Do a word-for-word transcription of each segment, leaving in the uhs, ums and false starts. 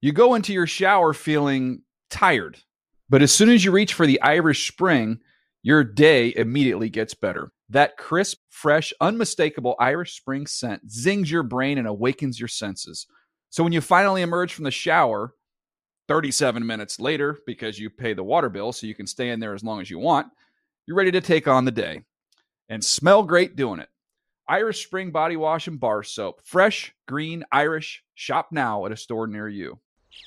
You go into your shower feeling tired, but as soon as you reach for the Irish Spring, your day immediately gets better. That crisp, fresh, unmistakable Irish Spring scent zings your brain and awakens your senses. So when you finally emerge from the shower, thirty-seven minutes later, because you pay the water bill so you can stay in there as long as you want, you're ready to take on the day and smell great doing it. Irish Spring Body Wash and Bar Soap. Fresh, green, Irish. Shop now at a store near you.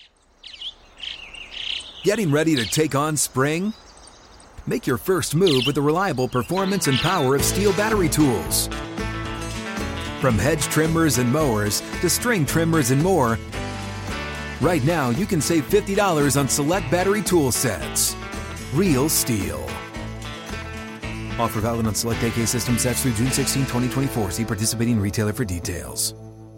Getting ready to take on spring? Make your first move with the reliable performance and power of Steel battery tools. From hedge trimmers and mowers to string trimmers and more, right now you can save fifty dollars on select battery tool sets. Real Steel. Offer valid on select A K system sets through June sixteenth, twenty twenty-four. See participating retailer for details.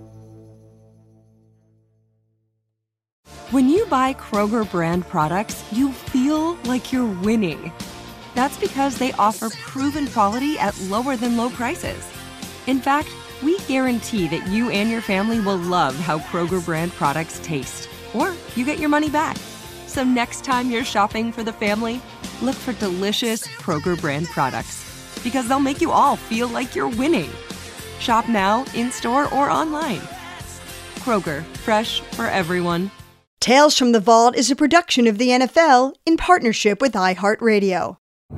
When you buy Kroger brand products, you feel like you're winning. That's because they offer proven quality at lower than low prices. In fact, we guarantee that you and your family will love how Kroger brand products taste, or you get your money back. So next time you're shopping for the family, look for delicious Kroger brand products, because they'll make you all feel like you're winning. Shop now, in-store, or online. Kroger, fresh for everyone. Tales from the Vault is a production of the N F L in partnership with iHeartRadio.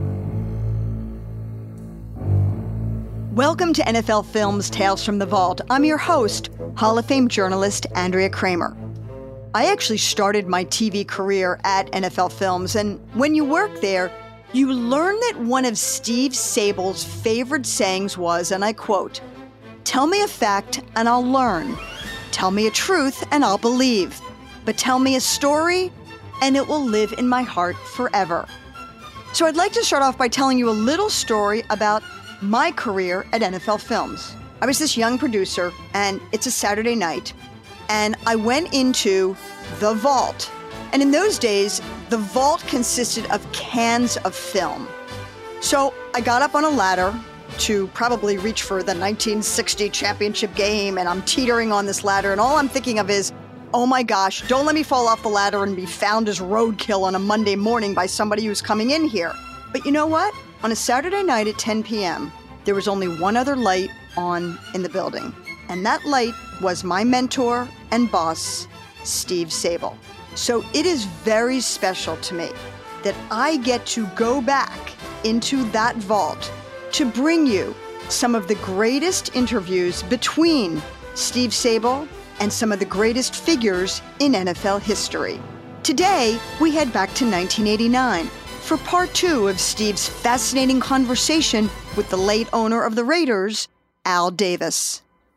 Welcome to N F L Films Tales from the Vault. I'm your host, Hall of Fame journalist Andrea Kramer. I actually started my T V career at N F L Films, and when you work there, you learn that one of Steve Sable's favorite sayings was, and I quote, "Tell me a fact and I'll learn. Tell me a truth and I'll believe. But tell me a story and it will live in my heart forever." So I'd like to start off by telling you a little story about my career at N F L Films. I was this young producer, and it's a Saturday night, and I went into the vault. And in those days, the vault consisted of cans of film. So I got up on a ladder to probably reach for the nineteen sixty championship game, and I'm teetering on this ladder, and all I'm thinking of is, oh my gosh, don't let me fall off the ladder and be found as roadkill on a Monday morning by somebody who's coming in here. But you know what? On a Saturday night at ten p.m., there was only one other light on in the building. And that light was my mentor and boss, Steve Sable. So it is very special to me that I get to go back into that vault to bring you some of the greatest interviews between Steve Sable and some of the greatest figures in N F L history. Today, we head back to nineteen eighty-nine for part two of Steve's fascinating conversation with the late owner of the Raiders, Al Davis.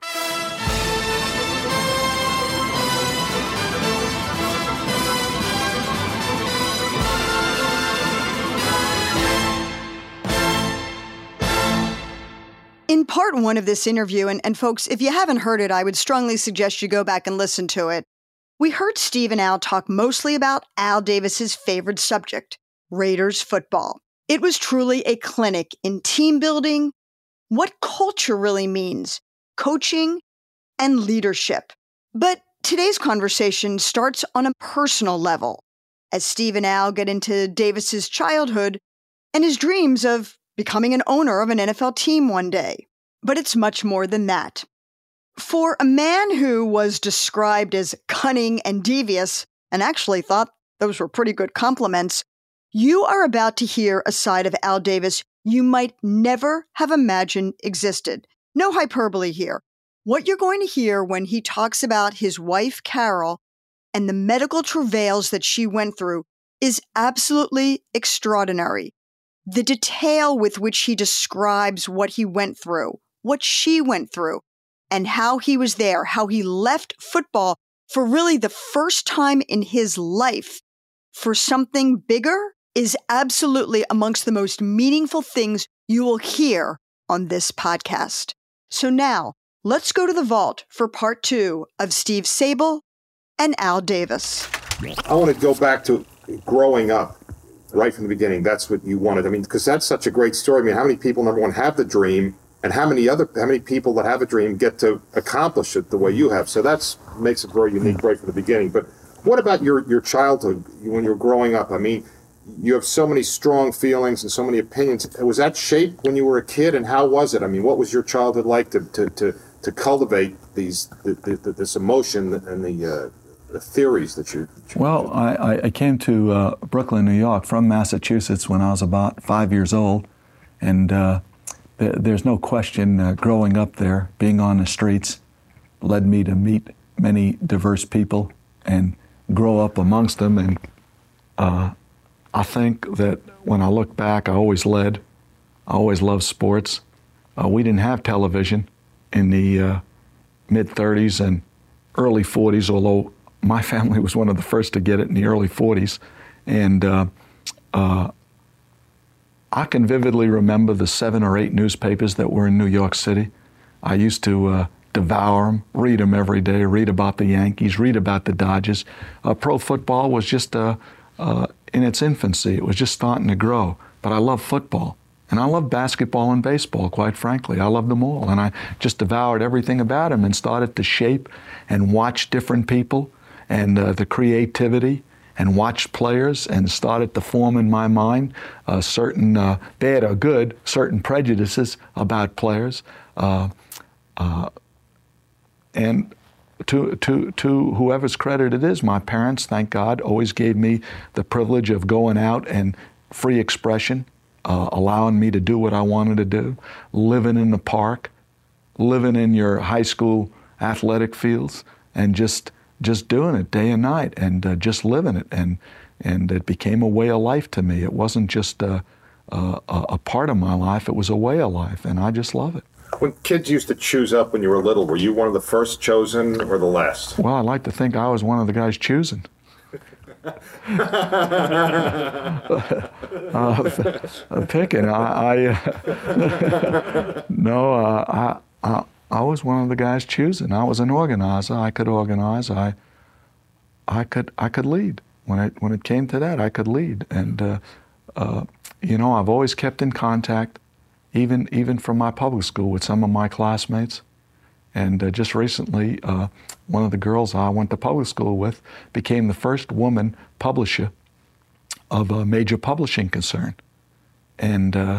In part one of this interview, and, and folks, if you haven't heard it, I would strongly suggest you go back and listen to it. We heard Steve and Al talk mostly about Al Davis's favorite subject, Raiders football. It was truly a clinic in team building, what culture really means, coaching, and leadership. But today's conversation starts on a personal level, as Steve and Al get into Davis's childhood and his dreams of becoming an owner of an N F L team one day. But it's much more than that. For a man who was described as cunning and devious, and actually thought those were pretty good compliments, you are about to hear a side of Al Davis you might never have imagined existed. No hyperbole here. What you're going to hear when he talks about his wife, Carol, and the medical travails that she went through is absolutely extraordinary. The detail with which he describes what he went through, what she went through, and how he was there, how he left football for really the first time in his life for something bigger, is absolutely amongst the most meaningful things you will hear on this podcast. So now, let's go to the vault for part two of Steve Sable and Al Davis. I want to go back to growing up. Right from the beginning, that's what you wanted. I mean, because that's such a great story. I mean, how many people, number one, have the dream, and how many other, how many people that have a dream get to accomplish it the way you have? So that's makes it very unique right from the beginning. But What about your, your childhood when you were growing up? I mean, you have so many strong feelings and so many opinions. Was that shaped when you were a kid, and how was it? I mean, what was your childhood like to to, to, to cultivate these the, the, this emotion and the, uh, the theories that you? That you well, I, I came to uh, Brooklyn, New York, from Massachusetts when I was about five years old, and uh, th- there's no question uh, growing up there, being on the streets, led me to meet many diverse people and grow up amongst them. And uh, I think that when I look back, I always led. I always loved sports. Uh, we didn't have television in the uh, mid thirties and early forties, although my family was one of the first to get it in the early forties. And uh, uh, I can vividly remember the seven or eight newspapers that were in New York City. I used to uh, devour them, read them every day, read about the Yankees, read about the Dodgers. Uh, pro football was just uh, uh, in its infancy. It was just starting to grow. But I love football. And I love basketball and baseball, quite frankly. I love them all. And I just devoured everything about them and started to shape and watch different people and uh, the creativity and watch players, and started to form in my mind uh, certain, uh, bad or good, certain prejudices about players. Uh, uh, and to, to, to whoever's credit it is, my parents, thank God, always gave me the privilege of going out and free expression, uh, allowing me to do what I wanted to do, living in the park, living in your high school athletic fields, and just just doing it day and night, and uh, just living it. And and it became a way of life to me. It wasn't just a, a, a part of my life, it was a way of life, and I just love it. When kids used to choose up when you were little, were you one of the first chosen or the last? Well, I like to think I was one of the guys choosing. uh, picking, I, I uh, no, uh, I, I, I was one of the guys choosing. I was an organizer. I could organize. I, I could, I could lead. When it when it came to that, I could lead. And uh, uh, you know, I've always kept in contact, even even from my public school, with some of my classmates. And uh, just recently, uh, one of the girls I went to public school with became the first woman publisher of a major publishing concern. And uh,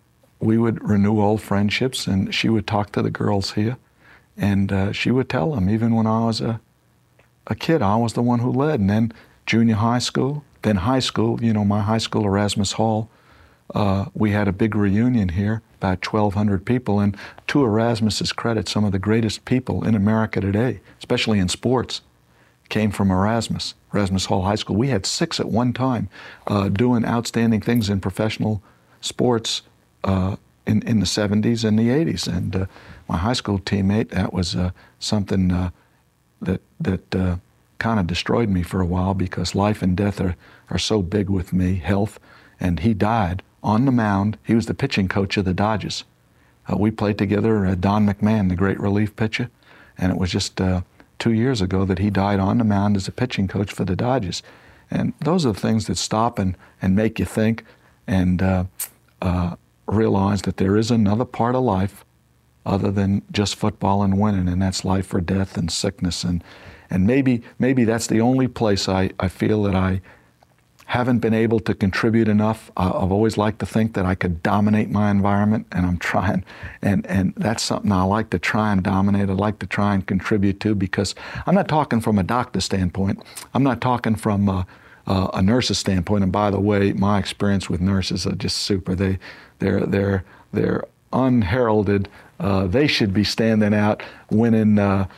we would renew old friendships, and she would talk to the girls here, and uh, she would tell them, even when I was a, a kid, I was the one who led. And then junior high school, then high school, you know, my high school, Erasmus Hall, uh, we had a big reunion here, about twelve hundred people, and to Erasmus's credit, some of the greatest people in America today, especially in sports, came from Erasmus, Erasmus Hall High School. We had six at one time uh, doing outstanding things in professional sports uh, in, in the seventies and the eighties. And uh, my high school teammate, that was uh, something uh, that, that uh, kind of destroyed me for a while, because life and death are, are so big with me, health, and he died on the mound. He was the pitching coach of the Dodgers. Uh, we played together, uh, Don McMahon, the great relief pitcher, and it was just uh, two years ago that he died on the mound as a pitching coach for the Dodgers. And those are the things that stop and, and make you think and uh, uh, realize that there is another part of life other than just football and winning, and that's life or death and sickness. And, and maybe, maybe that's the only place I, I feel that I haven't been able to contribute enough. I've always liked to think that I could dominate my environment, and I'm trying, and, and that's something I like to try and dominate. I like to try and contribute to, because I'm not talking from a doctor standpoint. I'm not talking from a, a, a nurse's standpoint. And by the way, my experience with nurses are just super. They, they're, they're, they're unheralded. Uh, they should be standing out, winning uh,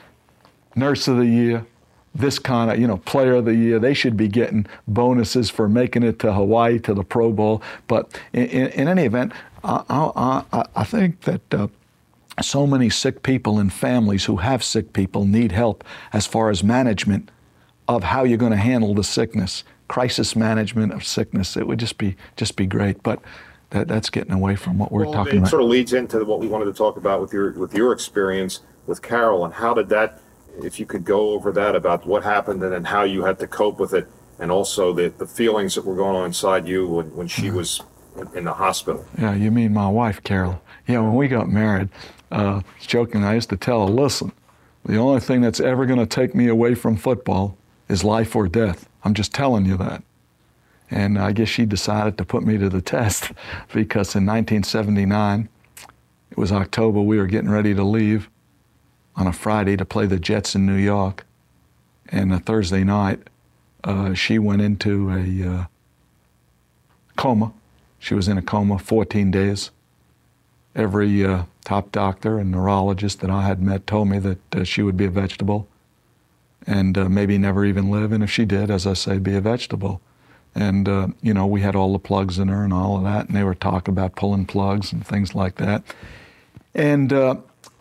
Nurse of the Year, this kind of, you know, Player of the Year. They should be getting bonuses for making it to Hawaii, to the Pro Bowl. But in, in, in any event, I, I, I think that uh, so many sick people and families who have sick people need help as far as management of how you're going to handle the sickness, crisis management of sickness. It would just be just be great. But that, that's getting away from what we're well, talking it about. It sort of leads into what we wanted to talk about with your with your experience with Carol, and how did that, if you could go over that, about what happened and then how you had to cope with it, and also the, the feelings that were going on inside you when, when she was in the hospital. Yeah, you mean my wife, Carol. Yeah, when we got married, uh, joking, I used to tell her, listen, the only thing that's ever going to take me away from football is life or death. I'm just telling you that. And I guess she decided to put me to the test because in nineteen seventy-nine, it was October, we were getting ready to leave on a Friday to play the Jets in New York. And a Thursday night, uh, she went into a uh, coma. She was in a coma fourteen days. Every uh, top doctor and neurologist that I had met told me that uh, she would be a vegetable and uh, maybe never even live. And if she did, as I say, be a vegetable. And, uh, you know, we had all the plugs in her and all of that, and they were talking about pulling plugs and things like that. And uh,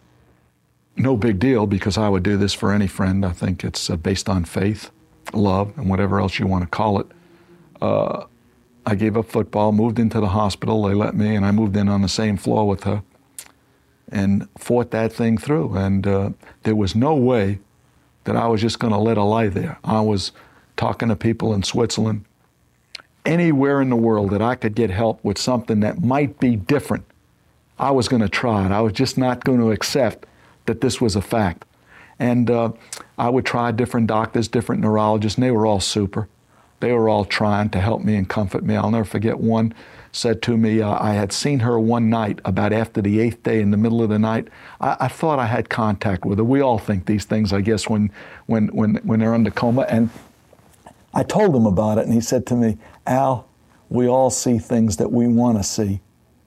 no big deal, because I would do this for any friend. I think it's uh, based on faith, love, and whatever else you want to call it. Uh, I gave up football, moved into the hospital. They let me, and I moved in on the same floor with her and fought that thing through. And uh, there was no way that I was just going to let her lie there. I was talking to people in Switzerland, anywhere in the world that I could get help with something that might be different. I was going to try it. I was just not going to accept that this was a fact. And uh, I would try different doctors, different neurologists, and they were all super. They were all trying to help me and comfort me. I'll never forget, one said to me, uh, I had seen her one night, about after the eighth day in the middle of the night. I, I thought I had contact with her. We all think these things, I guess, when, when, when, when they're under coma. And I told him about it, and he said to me, Al, we all see things that we want to see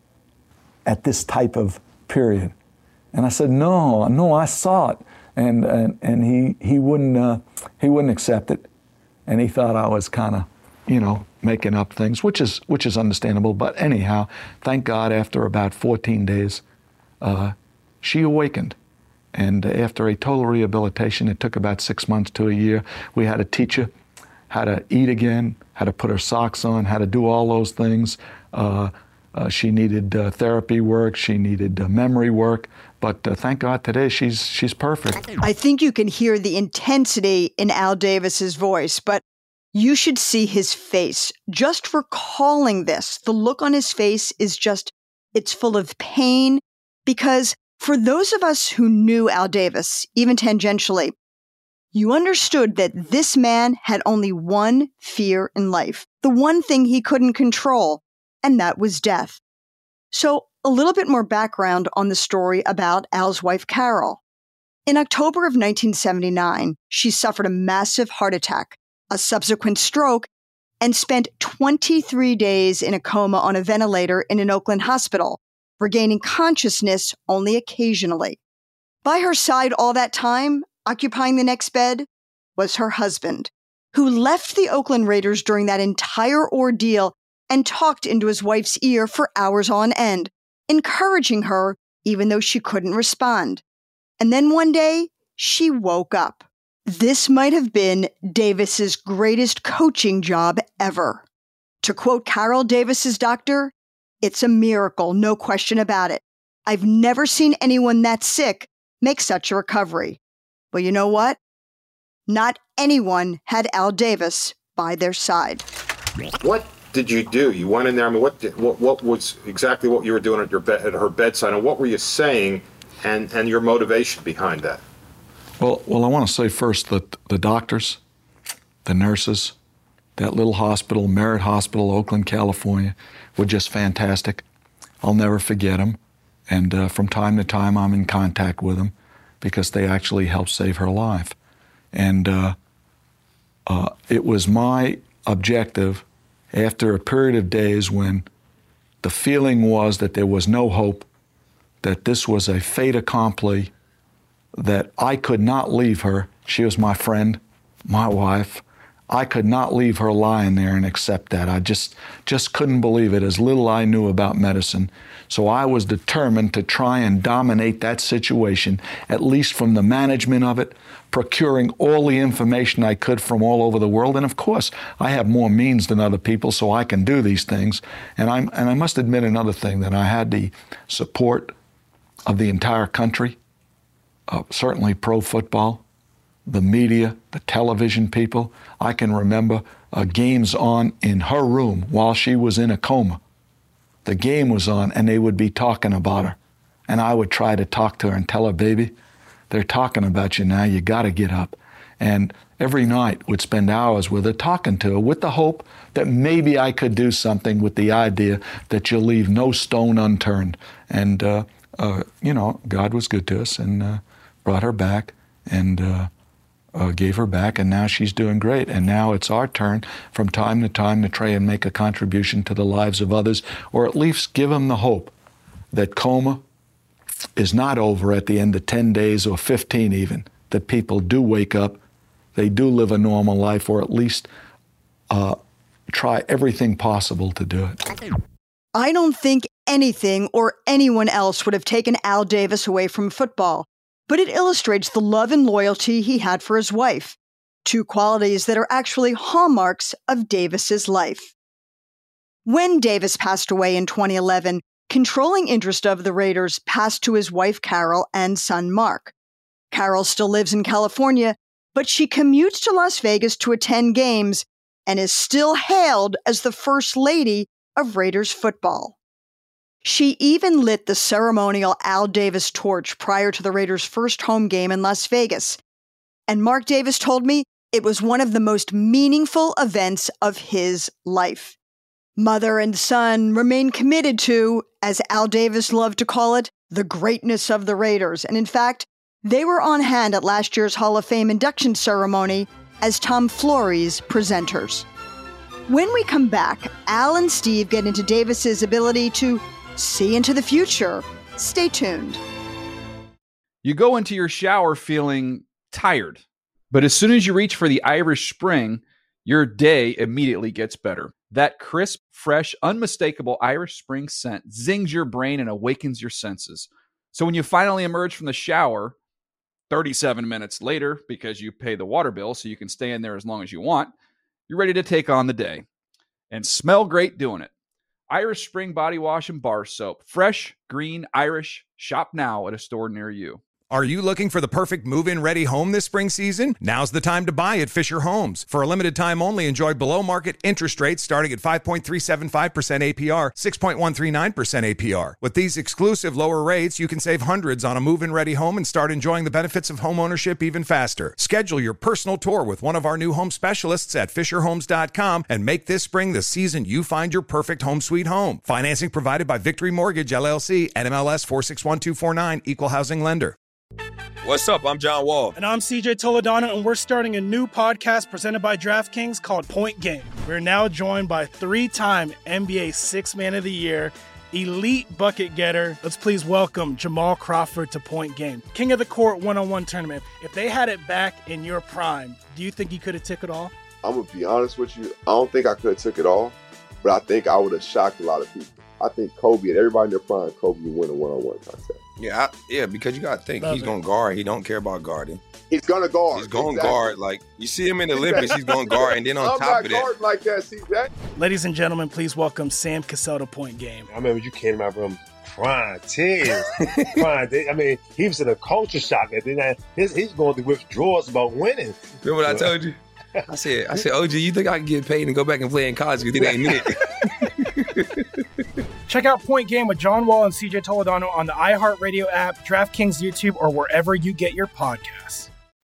at this type of period. And I said, no, no, I saw it. And and, and he, he, wouldn't, uh, he wouldn't accept it. And he thought I was kind of, you know, making up things, which is which is understandable. But anyhow, thank God, after about fourteen days, uh, she awakened. And after a total rehabilitation, it took about six months to a year, we had to teach her how to eat again, how to put her socks on, how to do all those things. Uh, uh, she needed uh, therapy work, she needed uh, memory work, but uh, thank God today she's she's perfect. I think you can hear the intensity in Al Davis's voice, but you should see his face. Just recalling this, the look on his face is just, it's full of pain, because for those of us who knew Al Davis, even tangentially, you understood that this man had only one fear in life, the one thing he couldn't control, and that was death. So a little bit more background on the story about Al's wife, Carol. In October of nineteen seventy-nine, she suffered a massive heart attack, a subsequent stroke, and spent twenty-three days in a coma on a ventilator in an Oakland hospital, regaining consciousness only occasionally. By her side all that time, occupying the next bed, was her husband, who left the Oakland Raiders during that entire ordeal and talked into his wife's ear for hours on end, encouraging her even though she couldn't respond. And then one day, she woke up. This might have been Davis's greatest coaching job ever. To quote Carol Davis's doctor, "It's a miracle, no question about it. I've never seen anyone that sick make such a recovery." Well, you know what? Not anyone had Al Davis by their side. What did you do? You went in there. I mean, what did, what what was exactly what you were doing at your bed, at her bedside, and what were you saying, and and your motivation behind that? Well, well, I want to say first that the doctors, the nurses, that little hospital, Merritt Hospital, Oakland, California, were just fantastic. I'll never forget them, and uh, from time to time, I'm in contact with them, because they actually helped save her life. And uh, uh, it was my objective, after a period of days when the feeling was that there was no hope, that this was a fait accompli, that I could not leave her. She was my friend, my wife. I could not leave her lying there and accept that. I just, just couldn't believe it, as little I knew about medicine. So I was determined to try and dominate that situation, at least from the management of it, procuring all the information I could from all over the world. And of course, I have more means than other people, so I can do these things. And, I'm, and I must admit another thing, that I had the support of the entire country, uh, certainly pro football, the media, the television people. I can remember uh, games on in her room while she was in a coma. The game was on, and they would be talking about her. And I would try to talk to her and tell her, "Baby, they're talking about you now. You got to get up." and every night would spend hours with her, talking to her, with the hope that maybe I could do something, with the idea that you'll leave no stone unturned. And, uh, uh, you know, God was good to us and uh, brought her back and uh, uh, gave her back, and now she's doing great. And now it's our turn from time to time to try and make a contribution to the lives of others, or at least give them the hope that coma is not over at the end of ten days or fifteen even, that people do wake up, they do live a normal life, or at least uh, try everything possible to do it. I don't think anything or anyone else would have taken Al Davis away from football, but it illustrates the love and loyalty he had for his wife, two qualities that are actually hallmarks of Davis's life. When Davis passed away in twenty eleven, controlling interest of the Raiders passed to his wife Carol and son Mark. Carol still lives in California, but she commutes to Las Vegas to attend games and is still hailed as the First Lady of Raiders football. She even lit the ceremonial Al Davis torch prior to the Raiders' first home game in Las Vegas. And Mark Davis told me it was one of the most meaningful events of his life. Mother and son remain committed to, as Al Davis loved to call it, the greatness of the Raiders. And in fact, they were on hand at last year's Hall of Fame induction ceremony as Tom Flory's presenters. When we come back, Al and Steve get into Davis's ability to see into the future. Stay tuned. You go into your shower feeling tired, but as soon as you reach for the Irish Spring, your day immediately gets better. That crisp, fresh, unmistakable Irish Spring scent zings your brain and awakens your senses. So when you finally emerge from the shower, thirty-seven minutes later, because you pay the water bill so you can stay in there as long as you want, you're ready to take on the day and smell great doing it. Irish Spring Body Wash and Bar Soap. Fresh, green, Irish. Shop now at a store near you. Are you looking for the perfect move-in ready home this spring season? Now's the time to buy at Fisher Homes. For a limited time only, enjoy below-market interest rates starting at five point three seven five percent A P R, six point one three nine percent A P R. With these exclusive lower rates, you can save hundreds on a move-in ready home and start enjoying the benefits of home ownership even faster. Schedule your personal tour with one of our new home specialists at fisher homes dot com and make this spring the season you find your perfect home sweet home. Financing provided by Victory Mortgage, L L C, N M L S four six one two four nine, Equal Housing Lender. What's up? I'm John Wall. And I'm C J Toledano, and we're starting a new podcast presented by DraftKings called Point Game. We're now joined by three-time N B A Sixth Man of the Year, elite bucket getter. Let's please welcome Jamal Crawford to Point Game. King of the Court one-on-one tournament. If they had it back in your prime, do you think you could have took it all? I'm going to be honest with you. I don't think I could have took it all, but I think I would have shocked a lot of people. I think Kobe and everybody in their prime, Kobe would win a one-on-one contest. Yeah, I, yeah, because you got to think, Love he's going to guard. He don't care about guarding. He's going to guard. He's going to exactly. guard. Like, you see him in the Olympics, he's going to guard. And then on I'm top of not guarding that. like that, C J. Ladies and gentlemen, please welcome Sam Cassell to Point Game. I remember you came out from prime ten. prime, I mean, he was in a culture shock. And then his, he's going through withdrawals about winning. Remember what I told you? I said, I said, O G, you think I can get paid and go back and play in college because it ain't it? Check out Point Game with John Wall and C J Toledano on the iHeartRadio app, DraftKings YouTube, or wherever you get your podcasts.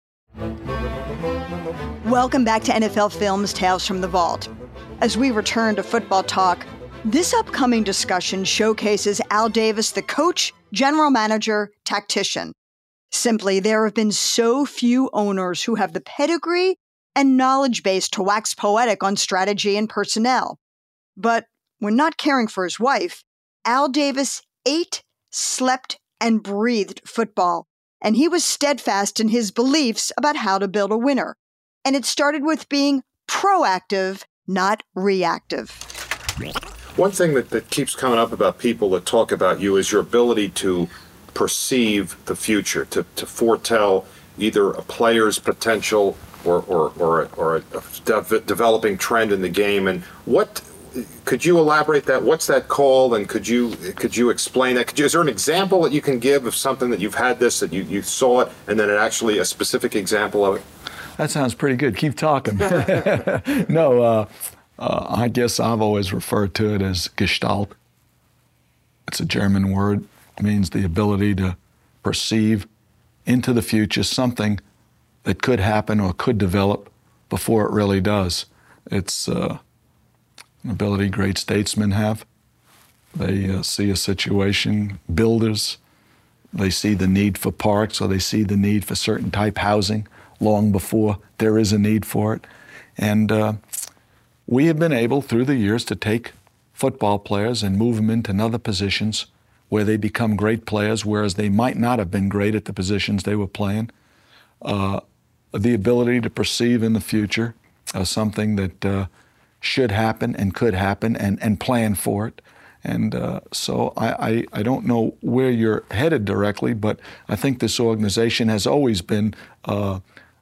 Welcome back to N F L Films Tales from the Vault. As we return to football talk, this upcoming discussion showcases Al Davis, the coach, general manager, tactician. Simply, there have been so few owners who have the pedigree and knowledge base to wax poetic on strategy and personnel. But when not caring for his wife, Al Davis ate, slept, and breathed football, and he was steadfast in his beliefs about how to build a winner. And it started with being proactive, not reactive. One thing that, that keeps coming up about people that talk about you is your ability to perceive the future, to, to foretell either a player's potential or or or, or a de- developing trend in the game. And what could you elaborate that? What's that called? And could you could you explain that? Could you, is there an example that you can give of something that you've had this, that you, you saw it, and then it actually a specific example of it? That sounds pretty good. Keep talking. no, uh, uh, I guess I've always referred to it as Gestalt. It's a German word. It means the ability to perceive into the future something that could happen or could develop before it really does. It's uh, an ability great statesmen have. They uh, see a situation, builders, they see the need for parks, or they see the need for certain type housing long before there is a need for it. And uh, we have been able, through the years, to take football players and move them into other positions where they become great players, whereas they might not have been great at the positions they were playing. Uh, the ability to perceive in the future uh, something that uh, should happen and could happen, and, and plan for it. And uh, so I, I, I don't know where you're headed directly, but I think this organization has always been uh,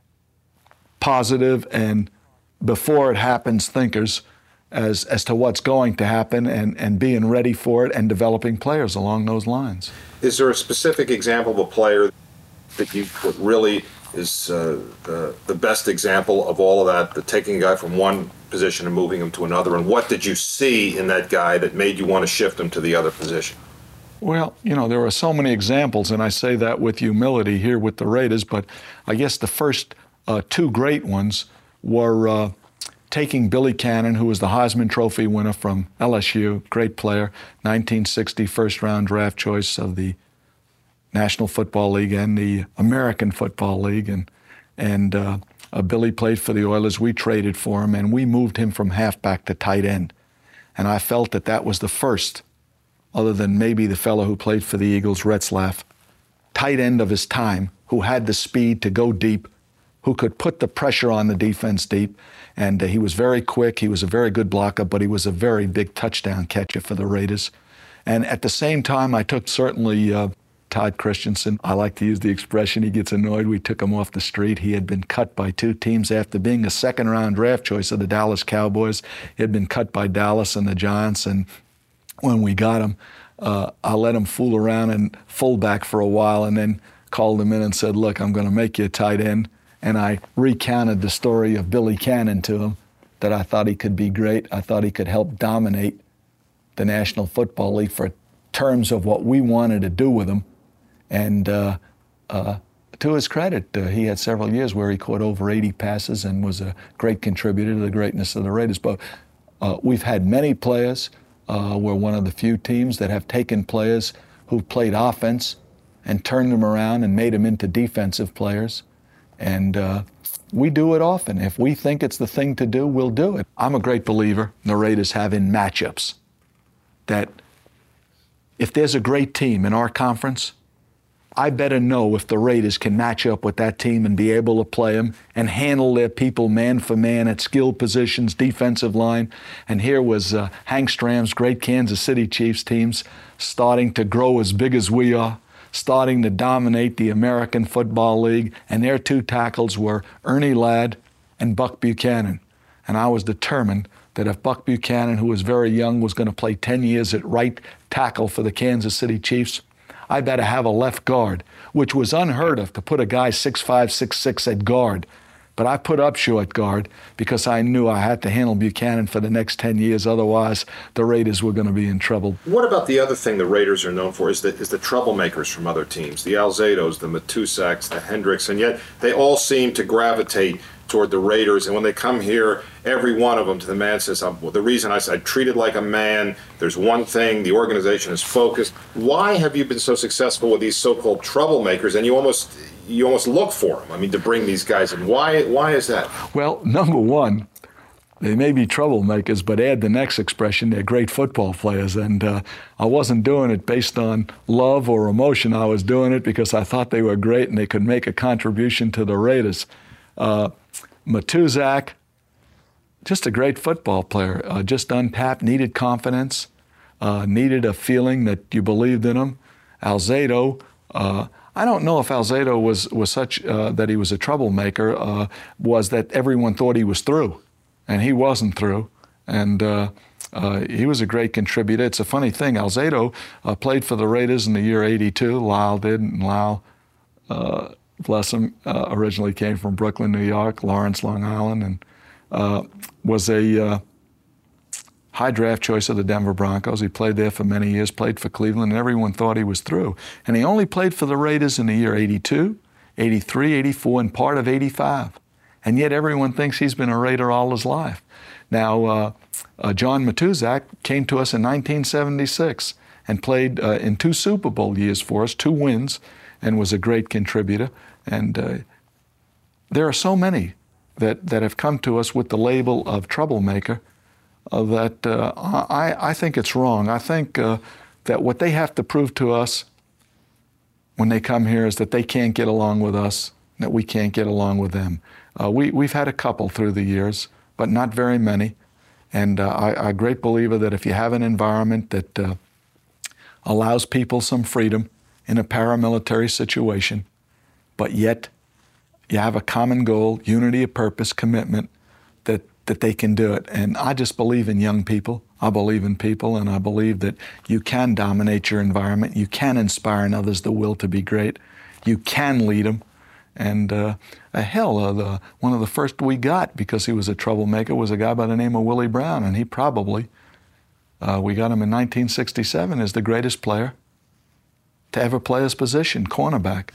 positive and before it happens thinkers as as to what's going to happen, and, and being ready for it and developing players along those lines. Is there a specific example of a player that you that really is uh, the, the best example of all of that, the taking a guy from one position and moving him to another? And what did you see in that guy that made you want to shift him to the other position? Well, you know, there are so many examples, and I say that with humility here with the Raiders, but I guess the first uh, two great ones were uh, taking Billy Cannon, who was the Heisman Trophy winner from L S U, great player, nineteen sixty first-round draft choice of the National Football League and the American Football League, and and uh, uh, Billy played for the Oilers. We traded for him, and we moved him from halfback to tight end. And I felt that that was the first, other than maybe the fellow who played for the Eagles, Retzlaff, tight end of his time, who had the speed to go deep, who could put the pressure on the defense deep. And uh, he was very quick. He was a very good blocker, but he was a very big touchdown catcher for the Raiders. And at the same time, I took certainly uh, Todd Christensen. I like to use the expression, he gets annoyed. We took him off the street. He had been cut by two teams after being a second-round draft choice of the Dallas Cowboys. He had been cut by Dallas and the Giants, and when we got him, uh, I let him fool around and fullback for a while, and then called him in and said, look, I'm going to make you a tight end. And I recounted the story of Billy Cannon to him, that I thought he could be great. I thought he could help dominate the National Football League for terms of what we wanted to do with him. And uh, uh, to his credit, uh, he had several years where he caught over eighty passes and was a great contributor to the greatness of the Raiders. But uh, we've had many players. Uh, we're one of the few teams that have taken players who've played offense and turned them around and made them into defensive players. And uh, we do it often. If we think it's the thing to do, we'll do it. I'm a great believer in the Raiders having matchups, that if there's a great team in our conference, I better know if the Raiders can match up with that team and be able to play them and handle their people man for man at skill positions, defensive line. And here was uh, Hank Stram's great Kansas City Chiefs teams starting to grow as big as we are, starting to dominate the American Football League, and their two tackles were Ernie Ladd and Buck Buchanan. And I was determined that if Buck Buchanan, who was very young, was going to play ten years at right tackle for the Kansas City Chiefs, I better have a left guard, which was unheard of to put a guy six five, six six at guard. But I put Upshaw at guard because I knew I had to handle Buchanan for the next ten years. Otherwise, the Raiders were going to be in trouble. What about the other thing the Raiders are known for is the, is the troublemakers from other teams, the Alzados, the Matusaks, the Hendricks, and yet they all seem to gravitate toward the Raiders. And when they come here, every one of them to the man says, well, the reason I said treated like a man, there's one thing, the organization is focused. Why have you been so successful with these so-called troublemakers? And you almost you almost look for them, I mean, to bring these guys in. Why, why is that? Well, number one, they may be troublemakers, but add the next expression, they're great football players. And uh, I wasn't doing it based on love or emotion. I was doing it because I thought they were great and they could make a contribution to the Raiders. Uh, Matuszak, just a great football player, uh, just untapped, needed confidence, uh, needed a feeling that you believed in him. Alzado, uh, I don't know if Alzado was, was such uh, that he was a troublemaker, uh, was that everyone thought he was through, and he wasn't through. And uh, uh, he was a great contributor. It's a funny thing, Alzado uh, played for the Raiders in the year eighty-two. Lyle did, and Lyle, uh, bless him, uh, originally came from Brooklyn, New York, Lawrence, Long Island, and uh, was a uh, high draft choice of the Denver Broncos. He played there for many years, played for Cleveland, and everyone thought he was through. And he only played for the Raiders in the year eighty-two, eighty-three, eighty-four, and part of eighty-five. And yet everyone thinks he's been a Raider all his life. Now, uh, uh, John Matuszak came to us in nineteen seventy-six and played uh, in two Super Bowl years for us, two wins, and was a great contributor. And uh, there are so many that, that have come to us with the label of troublemaker uh, that uh, I, I think it's wrong. I think uh, that what they have to prove to us when they come here is that they can't get along with us, that we can't get along with them. Uh, we, we've had a couple through the years, but not very many. And uh, I, I'm a great believer that if you have an environment that uh, allows people some freedom in a paramilitary situation, but yet you have a common goal, unity of purpose, commitment, that, that they can do it. And I just believe in young people. I believe in people, and I believe that you can dominate your environment. You can inspire in others the will to be great. You can lead them. And uh, hell, uh, the, one of the first we got, because he was a troublemaker, was a guy by the name of Willie Brown, and he probably, uh, we got him in nineteen sixty-seven, as the greatest player to ever play his position, cornerback.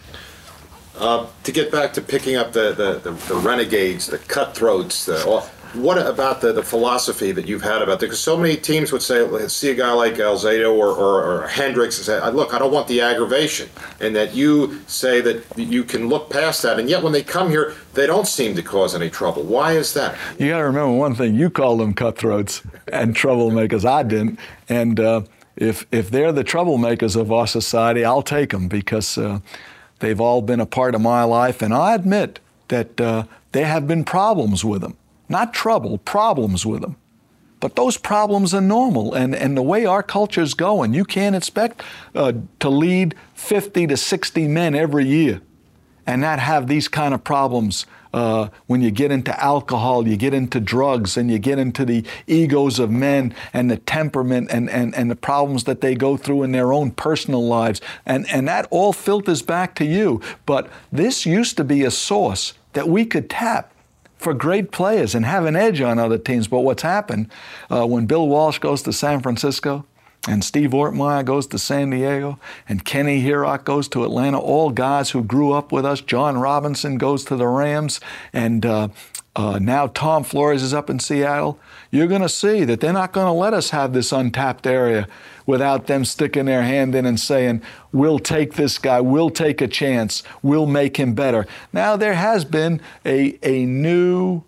Uh, to get back to picking up the, the, the, the renegades, the cutthroats, the, all, what about the, the philosophy that you've had about it? Because so many teams would say, let's see a guy like Alzado or, or, or Hendricks and say, look, I don't want the aggravation. And that you say that you can look past that. And yet when they come here, they don't seem to cause any trouble. Why is that? You got to remember one thing. You called them cutthroats and troublemakers. I didn't. And uh, if, if they're the troublemakers of our society, I'll take them, because uh, they've all been a part of my life. And I admit that uh, there have been problems with them. Not trouble, problems with them. But those problems are normal, and, and the way our culture's going, you can't expect uh, to lead fifty to sixty men every year and not have these kind of problems uh, when you get into alcohol, you get into drugs, and you get into the egos of men and the temperament and, and, and the problems that they go through in their own personal lives. And, and that all filters back to you. But this used to be a source that we could tap for great players and have an edge on other teams. But what's happened uh, when Bill Walsh goes to San Francisco and Steve Ortmeyer goes to San Diego and Kenny Hirock goes to Atlanta, all guys who grew up with us, John Robinson goes to the Rams, and uh, uh, now Tom Flores is up in Seattle, you're going to see that they're not going to let us have this untapped area without them sticking their hand in and saying, we'll take this guy, we'll take a chance, we'll make him better. Now, there has been a, a new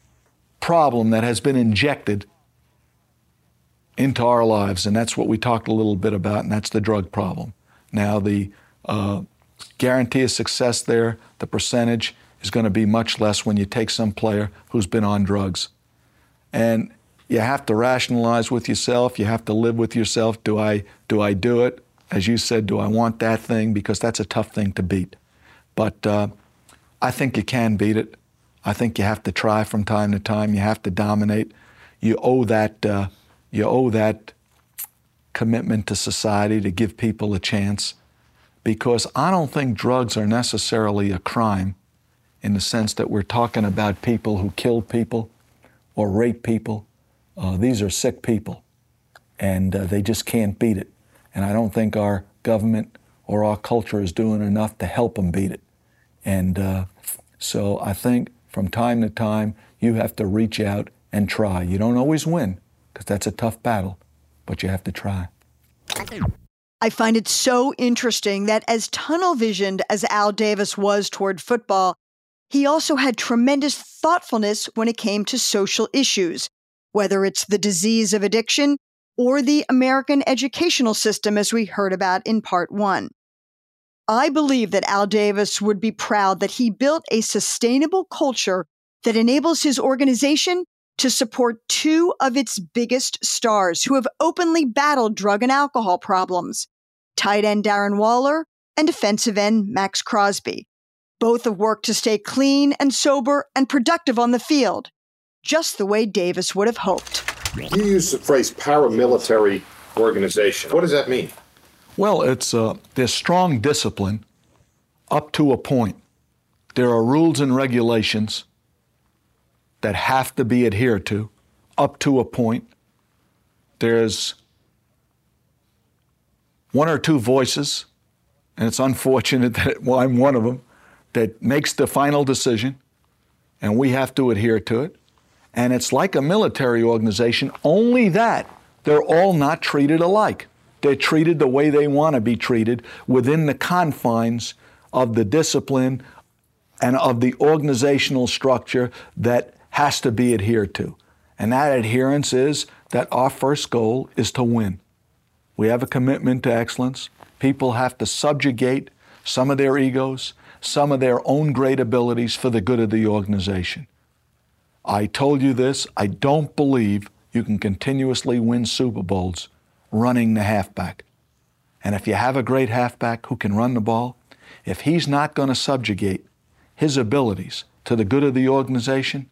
problem that has been injected into our lives, and that's what we talked a little bit about, and that's the drug problem. Now, the uh, guarantee of success there, the percentage, is going to be much less when you take some player who's been on drugs. And you have to rationalize with yourself. You have to live with yourself. Do I, do I do it? As you said, do I want that thing? Because that's a tough thing to beat. But uh, I think you can beat it. I think you have to try from time to time. You have to dominate. You owe that, uh, you owe that commitment to society to give people a chance. Because I don't think drugs are necessarily a crime in the sense that we're talking about people who kill people or rape people. Uh, these are sick people, and uh, they just can't beat it. And I don't think our government or our culture is doing enough to help them beat it. And uh, so I think from time to time, you have to reach out and try. You don't always win, because that's a tough battle, but you have to try. I find it so interesting that as tunnel-visioned as Al Davis was toward football, he also had tremendous thoughtfulness when it came to social issues, whether it's the disease of addiction or the American educational system, as we heard about in part one. I believe that Al Davis would be proud that he built a sustainable culture that enables his organization to support two of its biggest stars who have openly battled drug and alcohol problems, tight end Darren Waller and defensive end Max Crosby. Both have worked to stay clean and sober and productive on the field, just the way Davis would have hoped. You use the phrase paramilitary organization. What does that mean? Well, it's uh, there's strong discipline up to a point. There are rules and regulations that have to be adhered to up to a point. There's one or two voices, and it's unfortunate that well, I'm one of them, that makes the final decision, and we have to adhere to it. And it's like a military organization, only that they're all not treated alike. They're treated the way they want to be treated within the confines of the discipline and of the organizational structure that has to be adhered to. And that adherence is that our first goal is to win. We have a commitment to excellence. People have to subjugate some of their egos, some of their own great abilities for the good of the organization. I told you this, I don't believe you can continuously win Super Bowls running the halfback. And if you have a great halfback who can run the ball, if he's not going to subjugate his abilities to the good of the organization,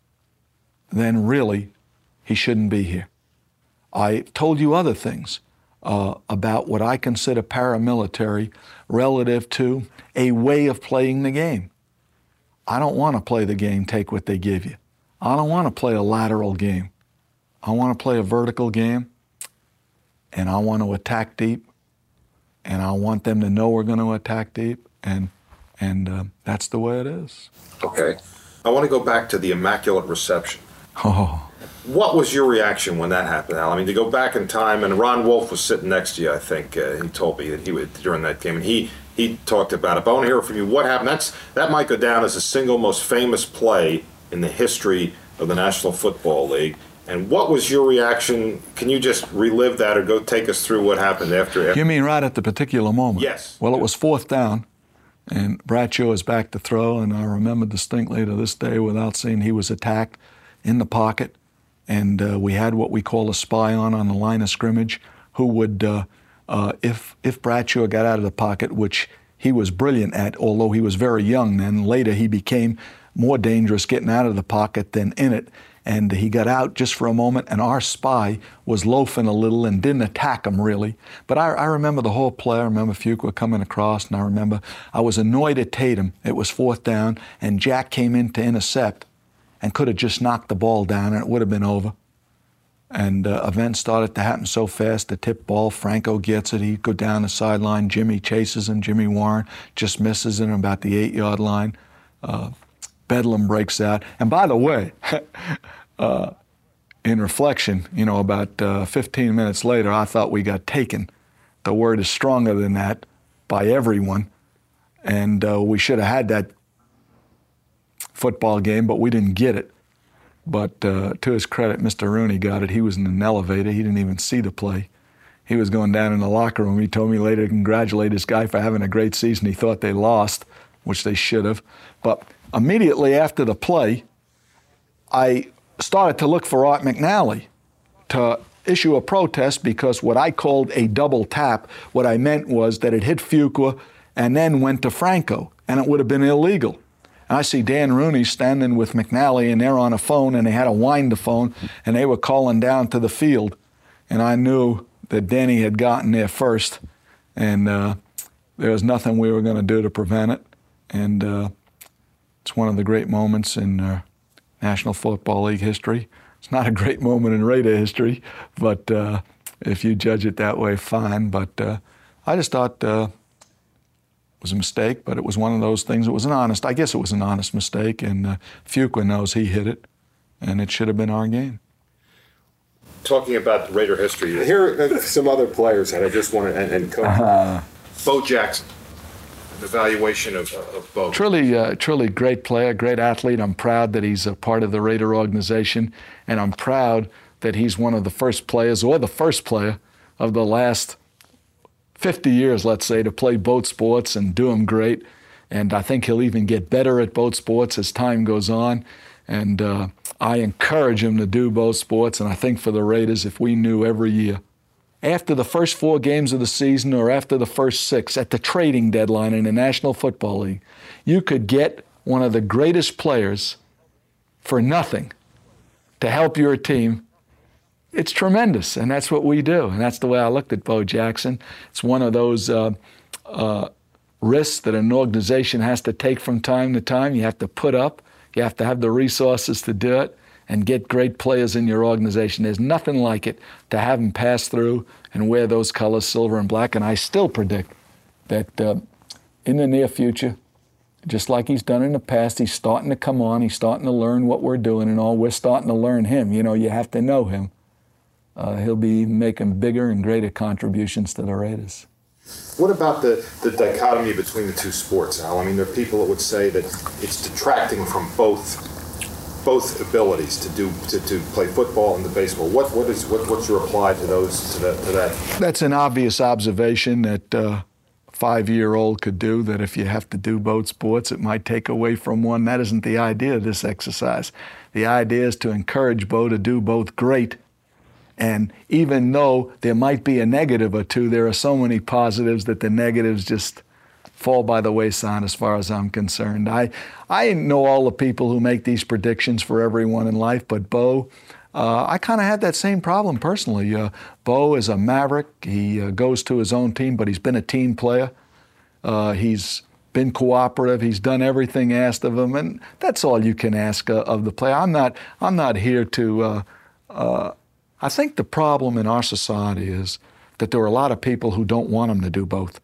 then really he shouldn't be here. I told you other things uh, about what I consider paramilitary relative to a way of playing the game. I don't want to play the game, take what they give you. I don't want to play a lateral game. I want to play a vertical game, and I want to attack deep, and I want them to know we're going to attack deep, and and uh, that's the way it is. Okay. I want to go back to the Immaculate Reception. Oh. What was your reaction when that happened, Al? I mean, to go back in time, and Ron Wolf was sitting next to you, I think. Uh, he told me that he would, during that game, and he, he talked about it. But I want to hear from you. What happened? That's, that might go down as the single most famous play in the history of the National Football League. And what was your reaction? Can you just relive that or go take us through what happened after? You mean right at the particular moment? Yes. Well, it was fourth down, and Bradshaw was back to throw, and I remember distinctly to this day without seeing he was attacked in the pocket, and uh, we had what we call a spy on on the line of scrimmage who would, uh, uh, if, if Bradshaw got out of the pocket, which he was brilliant at, although he was very young then, later he became more dangerous getting out of the pocket than in it. And he got out just for a moment, and our spy was loafing a little and didn't attack him really. But I, I remember the whole play. I remember Fuqua coming across, and I remember I was annoyed at Tatum. It was fourth down, and Jack came in to intercept and could have just knocked the ball down, and it would have been over. And uh, events started to happen so fast. The tip ball, Franco gets it. He'd go down the sideline. Jimmy chases him. Jimmy Warren just misses him about the eight-yard line. Uh, Bedlam breaks out. And by the way, uh, in reflection, you know, about uh, fifteen minutes later, I thought we got taken. The word is stronger than that by everyone. And uh, we should have had that football game, but we didn't get it. But uh, to his credit, Mister Rooney got it. He was in an elevator. He didn't even see the play. He was going down in the locker room. He told me later to congratulate this guy for having a great season. He thought they lost, which they should have. But immediately after the play, I started to look for Art McNally to issue a protest because what I called a double tap, what I meant was that it hit Fuqua and then went to Franco, and it would have been illegal. And I see Dan Rooney standing with McNally, and they're on a phone, and they had to wind the phone, and they were calling down to the field. And I knew that Denny had gotten there first, and uh, there was nothing we were going to do to prevent it. And uh, it's one of the great moments in uh, National Football League history. It's not a great moment in Raider history, but uh, if you judge it that way, fine. But uh, I just thought uh, it was a mistake, but it was one of those things. It was an honest, I guess it was an honest mistake, and uh, Fuqua knows he hit it, and it should have been our game. Talking about Raider history, here are some other players that I just want to, and, and coach. Uh, Bo Jackson. The evaluation of, of Bo. Truly, uh, truly great player, great athlete. I'm proud that he's a part of the Raider organization, and I'm proud that he's one of the first players, or the first player, of the last fifty years, let's say, to play boat sports and do them great. And I think he'll even get better at boat sports as time goes on. And uh, I encourage him to do both sports, and I think for the Raiders, if we knew every year, after the first four games of the season or after the first six, at the trading deadline in the National Football League, you could get one of the greatest players for nothing to help your team. It's tremendous, and that's what we do. And that's the way I looked at Bo Jackson. It's one of those uh, uh, risks that an organization has to take from time to time. You have to put up. You have to have the resources to do it and get great players in your organization. There's nothing like it to have them pass through and wear those colors, silver and black. And I still predict that uh, in the near future, just like he's done in the past. He's starting to come on. He's starting to learn what we're doing and all. We're starting to learn him. You know, you have to know him. Uh, he'll be making bigger and greater contributions to the Raiders. What about the, the dichotomy between the two sports, Al? I mean, there are people that would say that it's detracting from both both abilities to do to, to play football and the baseball. What what is what what's your reply to those to that to that? That's an obvious observation that uh, a five-year-old could do. That if you have to do both sports, it might take away from one. That isn't the idea of this exercise. The idea is to encourage Bo to do both great. And even though there might be a negative or two, there are so many positives that the negatives just fall by the wayside as far as I'm concerned. I I know all the people who make these predictions for everyone in life, but Bo, uh, I kind of had that same problem personally. Uh, Bo is a maverick. He uh, goes to his own team, but he's been a team player. Uh, he's been cooperative. He's done everything asked of him, and that's all you can ask uh, of the player. I'm not I'm not here to. Uh, uh, I think the problem in our society is that there are a lot of people who don't want them to do both.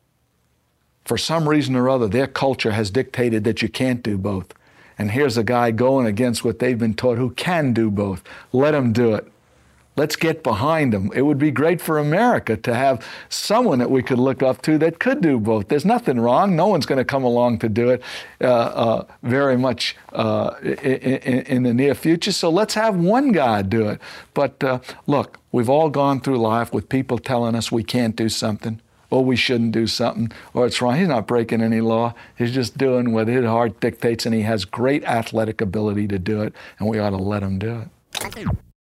For some reason or other, their culture has dictated that you can't do both. And here's a guy going against what they've been taught who can do both. Let him do it. Let's get behind him. It would be great for America to have someone that we could look up to that could do both. There's nothing wrong. No one's going to come along to do it uh, uh, very much uh, in, in the near future. So let's have one guy do it. But uh, look, we've all gone through life with people telling us we can't do something, or we shouldn't do something, or it's wrong. He's not breaking any law. He's just doing what his heart dictates, and he has great athletic ability to do it, and we ought to let him do it.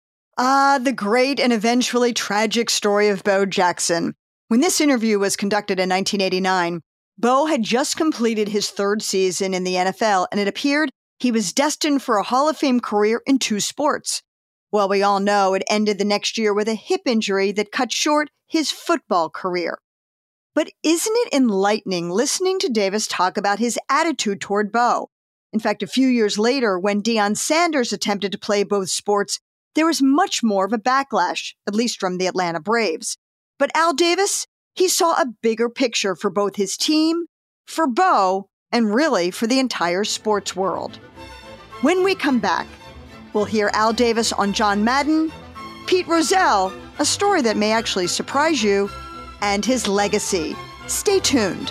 Ah, the great and eventually tragic story of Bo Jackson. When this interview was conducted in nineteen eighty-nine, Bo had just completed his third season in the N F L, and it appeared he was destined for a Hall of Fame career in two sports. Well, we all know it ended the next year with a hip injury that cut short his football career. But isn't it enlightening listening to Davis talk about his attitude toward Bo? In fact, a few years later, when Deion Sanders attempted to play both sports, there was much more of a backlash, at least from the Atlanta Braves. But Al Davis, he saw a bigger picture for both his team, for Bo, and really for the entire sports world. When we come back, we'll hear Al Davis on John Madden, Pete Rozelle, a story that may actually surprise you, and his legacy. Stay tuned.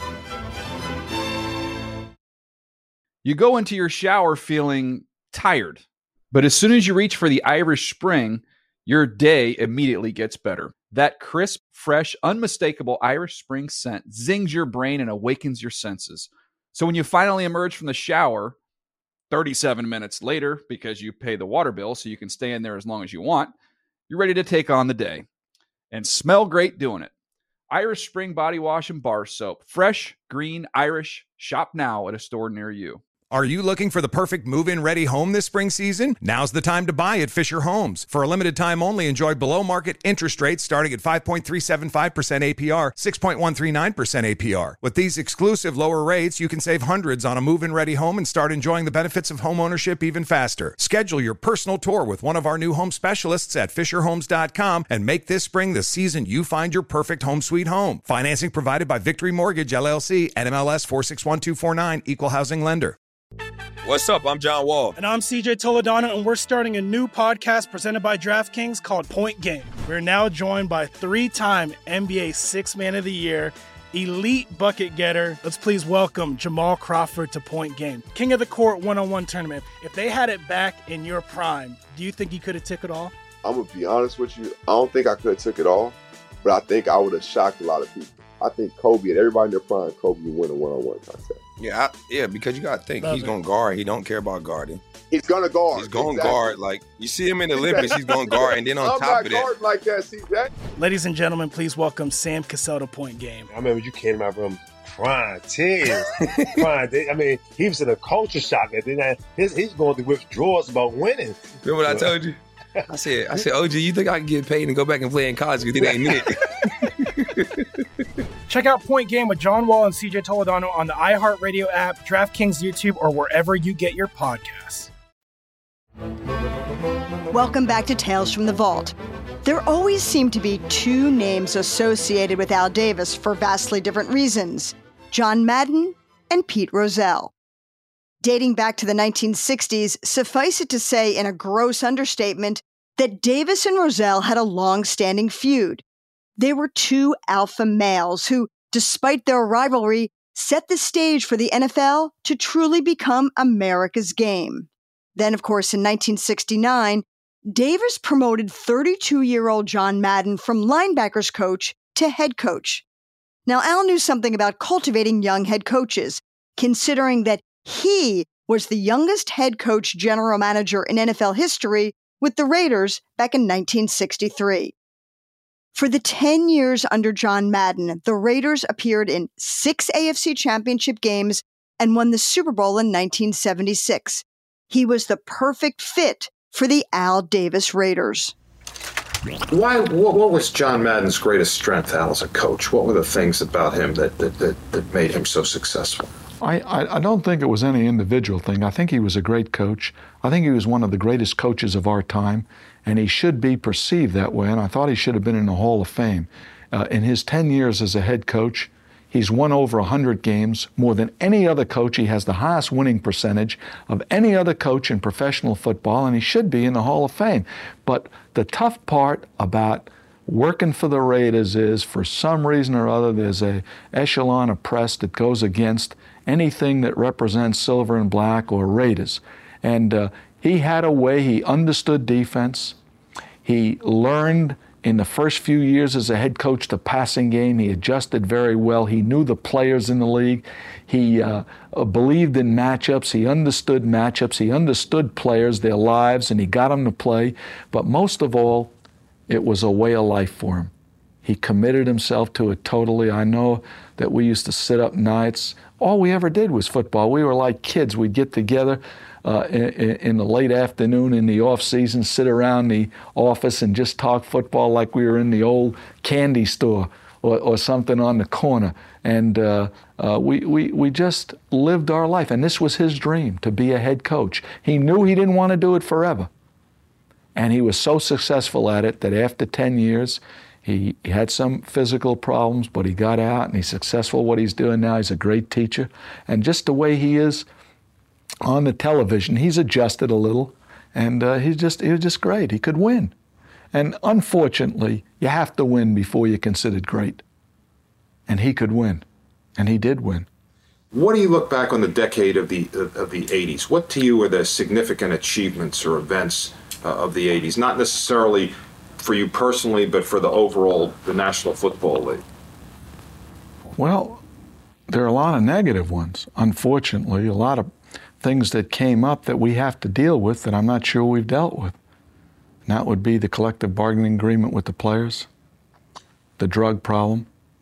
You go into your shower feeling tired, but as soon as you reach for the Irish Spring, your day immediately gets better. That crisp, fresh, unmistakable Irish Spring scent zings your brain and awakens your senses. So when you finally emerge from the shower, thirty-seven minutes later, because you pay the water bill so you can stay in there as long as you want, you're ready to take on the day. And smell great doing it. Irish Spring Body Wash and Bar Soap. Fresh, green, Irish. Shop now at a store near you. Are you looking for the perfect move-in ready home this spring season? Now's the time to buy at Fisher Homes. For a limited time only, enjoy below-market interest rates starting at five point three seven five percent A P R, six point one three nine percent A P R. With these exclusive lower rates, you can save hundreds on a move-in ready home and start enjoying the benefits of home ownership even faster. Schedule your personal tour with one of our new home specialists at fisher homes dot com and make this spring the season you find your perfect home sweet home. Financing provided by Victory Mortgage, L L C, N M L S four six one two four nine, Equal Housing Lender. What's up? I'm John Wall. And I'm C J Toledano, and we're starting a new podcast presented by DraftKings called Point Game. We're now joined by three-time N B A Sixth Man of the Year, elite bucket getter. Let's please welcome Jamal Crawford to Point Game. King of the Court one-on-one tournament. If they had it back in your prime, do you think you could have took it all? I'm going to be honest with you. I don't think I could have took it all, but I think I would have shocked a lot of people. I think Kobe and everybody in their prime, Kobe would win a one-on-one contest. Yeah, I, yeah, because you got to think, Love he's it. going to guard. He don't care about guarding. He's going to guard. He's going to exactly. guard. Like, you see him in the Olympics, he's going to guard. And then on I'm top not of that, guarding like that, see that? Ladies and gentlemen, please welcome Sam Cassell to Point Game. I remember you came out from crying, tears, crying. I mean, he was in a culture shock. And then his, he's going through withdrawals about winning. remember what I told you? I said, I said, O G, you think I can get paid and go back and play in college because it ain't it? Check out Point Game with John Wall and C J Toledano on the iHeartRadio app, DraftKings YouTube, or wherever you get your podcasts. Welcome back to Tales from the Vault. There always seem to be two names associated with Al Davis for vastly different reasons. John Madden and Pete Rozelle. Dating back to the nineteen sixties, suffice it to say in a gross understatement that Davis and Rozelle had a long-standing feud. They were two alpha males who, despite their rivalry, set the stage for the N F L to truly become America's game. Then, of course, in nineteen sixty-nine, Davis promoted thirty-two-year-old John Madden from linebackers coach to head coach. Now, Al knew something about cultivating young head coaches, considering that he was the youngest head coach general manager in N F L history with the Raiders back in nineteen sixty-three. For the ten years under John Madden, the Raiders appeared in six A F C championship games and won the Super Bowl in nineteen seventy-six. He was the perfect fit for the Al Davis Raiders. Why? What, what was John Madden's greatest strength, Al, as a coach? What were the things about him that that, that, that made him so successful? I, I, I don't think it was any individual thing. I think he was a great coach. I think he was one of the greatest coaches of our time, and he should be perceived that way, and I thought he should have been in the Hall of Fame. Uh, in his ten years as a head coach, he's won over one hundred games, more than any other coach. He has the highest winning percentage of any other coach in professional football, and he should be in the Hall of Fame. But the tough part about working for the Raiders is, for some reason or other, there's a echelon of press that goes against anything that represents silver and black or Raiders. And uh, he had a way, he understood defense. He learned in the first few years as a head coach the passing game. He adjusted very well. He knew the players in the league. He uh, believed in matchups. He understood matchups. He understood players, their lives, and he got them to play. But most of all, it was a way of life for him. He committed himself to it totally. I know that we used to sit up nights. All we ever did was football. We were like kids. We'd get together uh, in, in the late afternoon in the off season, sit around the office and just talk football like we were in the old candy store or, or something on the corner. And uh, uh, we, we, we just lived our life. And this was his dream, to be a head coach. He knew he didn't want to do it forever. And he was so successful at it that after ten years, he, he had some physical problems, but he got out and he's successful at what he's doing now. He's a great teacher. And just the way he is on the television, he's adjusted a little, and uh, he's just, he was just great. He could win. And unfortunately, you have to win before you're considered great. And he could win, and he did win. What do you look back on the decade of the of the eighties? What to you are the significant achievements or events uh, of the eighties? Not necessarily for you personally, but for the overall, the National Football League. Well, there are a lot of negative ones, unfortunately, a lot of things that came up that we have to deal with that I'm not sure we've dealt with. And that would be the collective bargaining agreement with the players, the drug problem,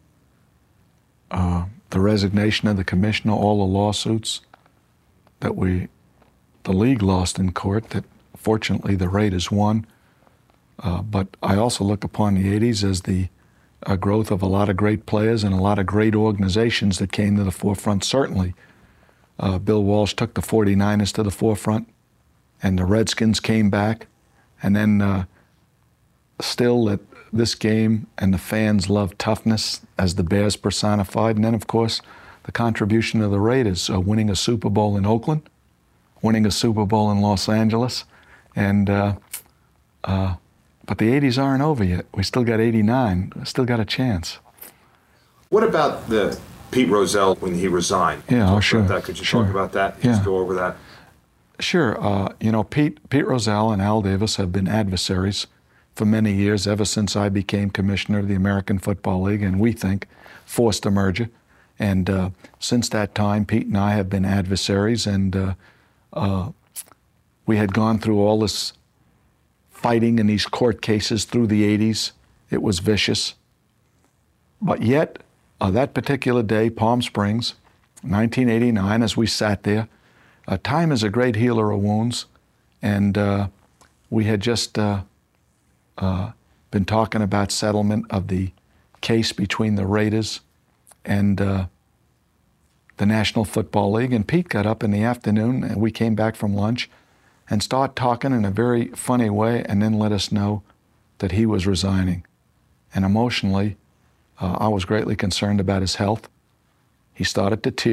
uh, the resignation of the commissioner, all the lawsuits that we, the league lost in court that fortunately the Raiders won. Uh, but I also look upon the eighties as the uh, growth of a lot of great players and a lot of great organizations that came to the forefront. Certainly, uh, Bill Walsh took the forty-niners to the forefront, and the Redskins came back. And then uh, still that this game and the fans love toughness as the Bears personified. And then, of course, the contribution of the Raiders, uh, winning a Super Bowl in Oakland, winning a Super Bowl in Los Angeles, and uh, uh, but the eighties aren't over yet. We still got eighty-nine. Still got a chance. What about the Pete Rozelle when he resigned? Yeah, oh, sure. That. Could you sure. talk about that? Yeah. Just go over that. Sure. Uh, you know, Pete Pete Rozelle and Al Davis have been adversaries for many years, ever since I became commissioner of the American Football League, and we think forced a merger. And uh, since that time, Pete and I have been adversaries, and uh, uh, we had gone through all this fighting in these court cases through the eighties. It was vicious. But yet, uh, that particular day, Palm Springs, nineteen eighty-nine, as we sat there, uh, time is a great healer of wounds, and uh, we had just uh, uh, been talking about settlement of the case between the Raiders and uh, the National Football League, and Pete got up in the afternoon, and we came back from lunch, and started talking in a very funny way, and then let us know that he was resigning. And emotionally, uh, I was greatly concerned about his health. He started to tear,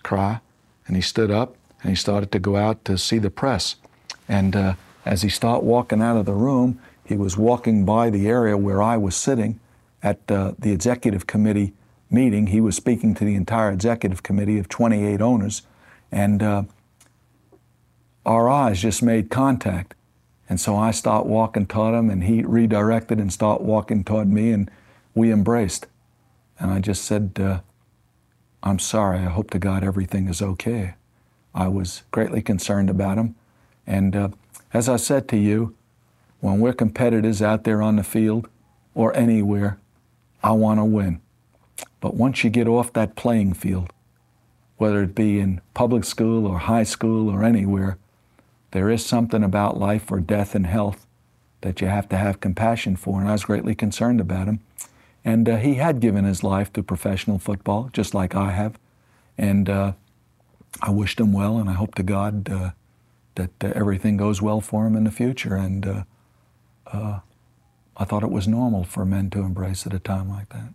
cry, and he stood up and he started to go out to see the press. And uh, as he started walking out of the room, he was walking by the area where I was sitting at uh, the executive committee meeting. He was speaking to the entire executive committee of twenty-eight owners, and uh, our eyes just made contact. And so I started walking toward him, and he redirected and started walking toward me, and we embraced. And I just said, uh, I'm sorry, I hope to God everything is okay. I was greatly concerned about him. And uh, as I said to you, when we're competitors out there on the field or anywhere, I want to win. But once you get off that playing field, whether it be in public school or high school or anywhere, there is something about life or death and health that you have to have compassion for, and I was greatly concerned about him. And uh, he had given his life to professional football, just like I have. And uh, I wished him well, and I hope to God uh, that uh, everything goes well for him in the future. And uh, uh, I thought it was normal for men to embrace at a time like that.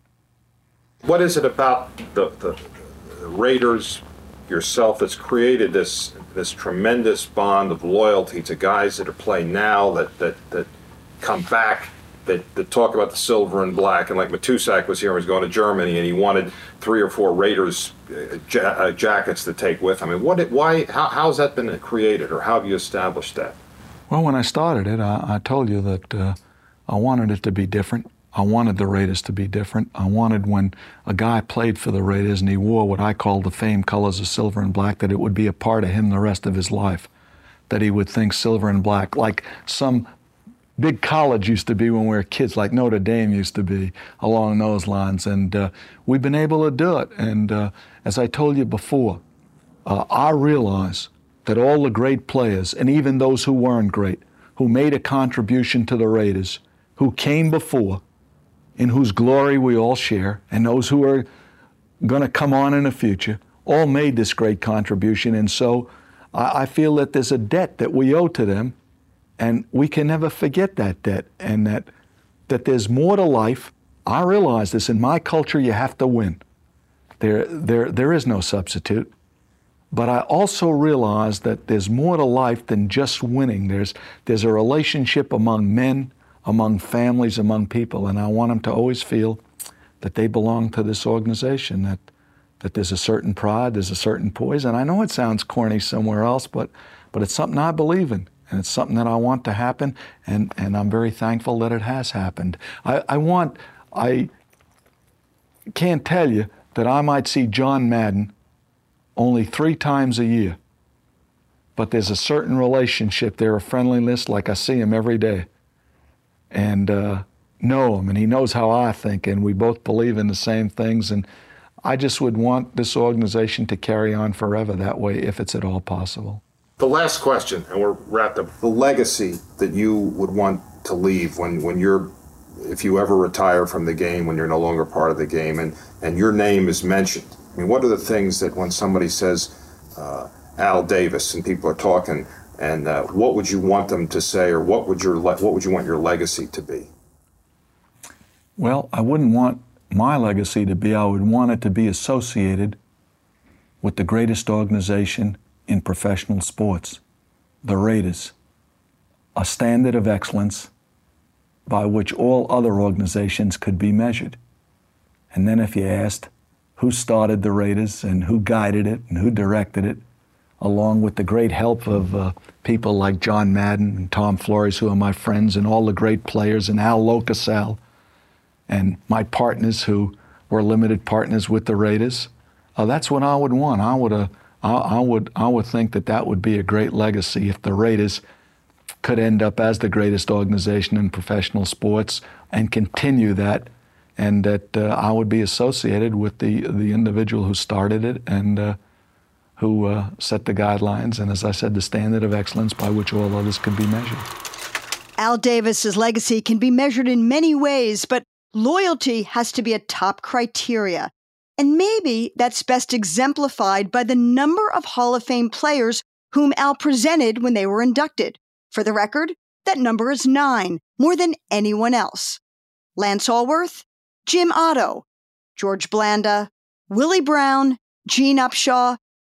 What is it about the, the, the Raiders, yourself, that's created this this tremendous bond of loyalty to guys that are playing now, that that, that come back, that, that talk about the silver and black? And like Matusak was here and was going to Germany, and he wanted three or four Raiders uh, ja- uh, jackets to take with. I mean, what? It, why? How, how's that been created, or how have you established that? Well, when I started it, I, I told you that uh, I wanted it to be different. I wanted the Raiders to be different. I wanted, when a guy played for the Raiders and he wore what I call the famed colors of silver and black, that it would be a part of him the rest of his life, that he would think silver and black, like some big college used to be when we were kids, like Notre Dame used to be, along those lines. And uh, we've been able to do it. And uh, as I told you before, uh, I realize that all the great players, and even those who weren't great, who made a contribution to the Raiders, who came before, in whose glory we all share, and those who are going to come on in the future, all made this great contribution. And so I, I feel that there's a debt that we owe to them, and we can never forget that debt, and that, that there's more to life. I realize this. In my culture, you have to win. There, there, there is no substitute. But I also realize that there's more to life than just winning. There's, there's a relationship among men, among families, among people, and I want them to always feel that they belong to this organization, that that there's a certain pride, there's a certain poise. And I know it sounds corny somewhere else, but but it's something I believe in, and it's something that I want to happen, and, and I'm very thankful that it has happened. I, I want, I can't tell you that I might see John Madden only three times a year, but there's a certain relationship there, a friendliness, like I see him every day. And uh, know him, and he knows how I think, and we both believe in the same things. And I just would want this organization to carry on forever that way, if it's at all possible. The last question, and we're wrapped up. The legacy that you would want to leave when, when you're, if you ever retire from the game, when you're no longer part of the game, and, and your name is mentioned. I mean, what are the things that when somebody says uh, Al Davis and people are talking, and uh, what would you want them to say, or what would your le- what would you want your legacy to be? Well, I wouldn't want my legacy to be, I would want it to be associated with the greatest organization in professional sports, the Raiders, a standard of excellence by which all other organizations could be measured. And then if you asked who started the Raiders and who guided it and who directed it, along with the great help of uh, people like John Madden and Tom Flores, who are my friends, and all the great players, and Al Locasal, and my partners who were limited partners with the Raiders, uh, that's what I would want. I would, uh, I, I would, I would think that that would be a great legacy if the Raiders could end up as the greatest organization in professional sports and continue that, and that uh, I would be associated with the the individual who started it and uh, who uh, set the guidelines, and as I said, the standard of excellence by which all others could be measured. Al Davis's legacy can be measured in many ways, but loyalty has to be a top criteria. And maybe that's best exemplified by the number of Hall of Fame players whom Al presented when they were inducted. For the record, that number is nine, more than anyone else. Lance Allworth, Jim Otto, George Blanda, Willie Brown, Gene Upshaw,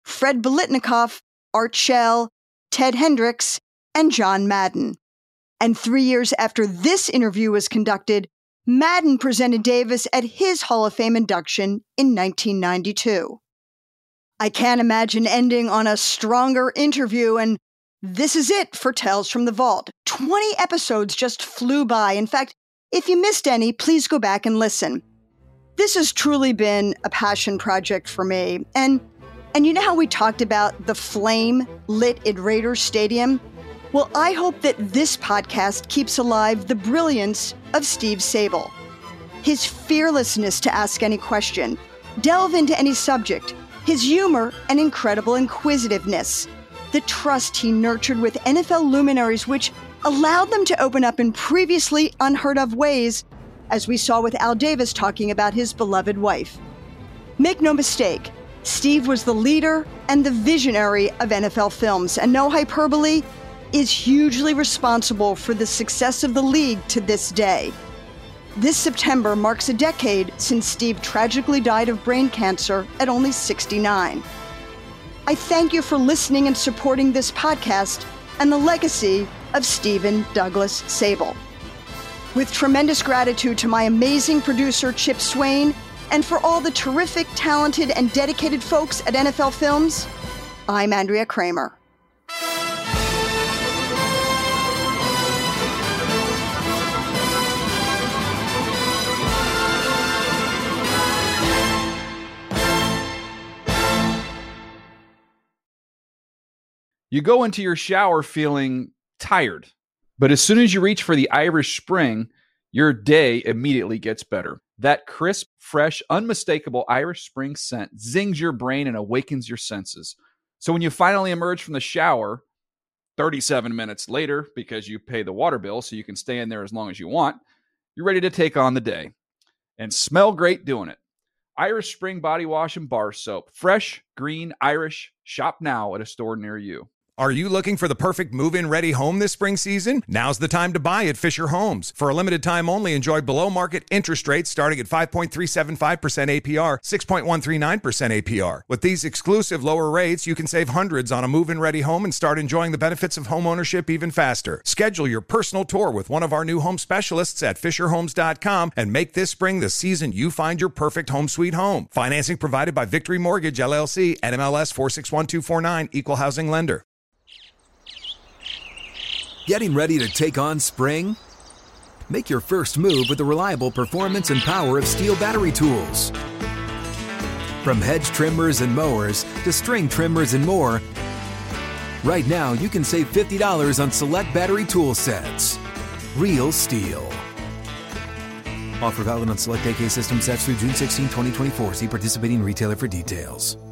Fred Biletnikoff, Art Shell, Ted Hendricks, and John Madden. And three years after this interview was conducted, Madden presented Davis at his Hall of Fame induction in nineteen ninety-two. I can't imagine ending on a stronger interview, and this is it for Tales from the Vault. twenty episodes just flew by. In fact, if you missed any, please go back and listen. This has truly been a passion project for me. And and you know how we talked about the flame lit at Raiders Stadium? Well, I hope that this podcast keeps alive the brilliance of Steve Sabol. His fearlessness to ask any question, delve into any subject, his humor and incredible inquisitiveness, the trust he nurtured with N F L luminaries, which allowed them to open up in previously unheard of ways, as we saw with Al Davis talking about his beloved wife. Make no mistake, Steve was the leader and the visionary of N F L Films, and no hyperbole, is hugely responsible for the success of the league to this day. This September marks a decade since Steve tragically died of brain cancer at only sixty-nine. I thank you for listening and supporting this podcast and the legacy of Stephen Douglas Sabol. With tremendous gratitude to my amazing producer, Chip Swain, and for all the terrific, talented, and dedicated folks at N F L Films, I'm Andrea Kramer. You go into your shower feeling tired, but as soon as you reach for the Irish Spring, your day immediately gets better. That crisp, fresh, unmistakable Irish Spring scent zings your brain and awakens your senses. So when you finally emerge from the shower, thirty-seven minutes later, because you pay the water bill so you can stay in there as long as you want, you're ready to take on the day and smell great doing it. Irish Spring Body Wash and Bar Soap. Fresh, green, Irish. Shop now at a store near you. Are you looking for the perfect move-in ready home this spring season? Now's the time to buy at Fisher Homes. For a limited time only, enjoy below-market interest rates starting at five point three seven five percent A P R, six point one three nine percent A P R. With these exclusive lower rates, you can save hundreds on a move-in ready home and start enjoying the benefits of homeownership even faster. Schedule your personal tour with one of our new home specialists at fisher homes dot com and make this spring the season you find your perfect home sweet home. Financing provided by Victory Mortgage, L L C, N M L S four six one two four nine, Equal Housing Lender. Getting ready to take on spring? Make your first move with the reliable performance and power of Steel battery tools. From hedge trimmers and mowers to string trimmers and more, right now you can save fifty dollars on select battery tool sets. Real Steel. Offer valid on select A K system sets through June sixteenth, twenty twenty-four. See participating retailer for details.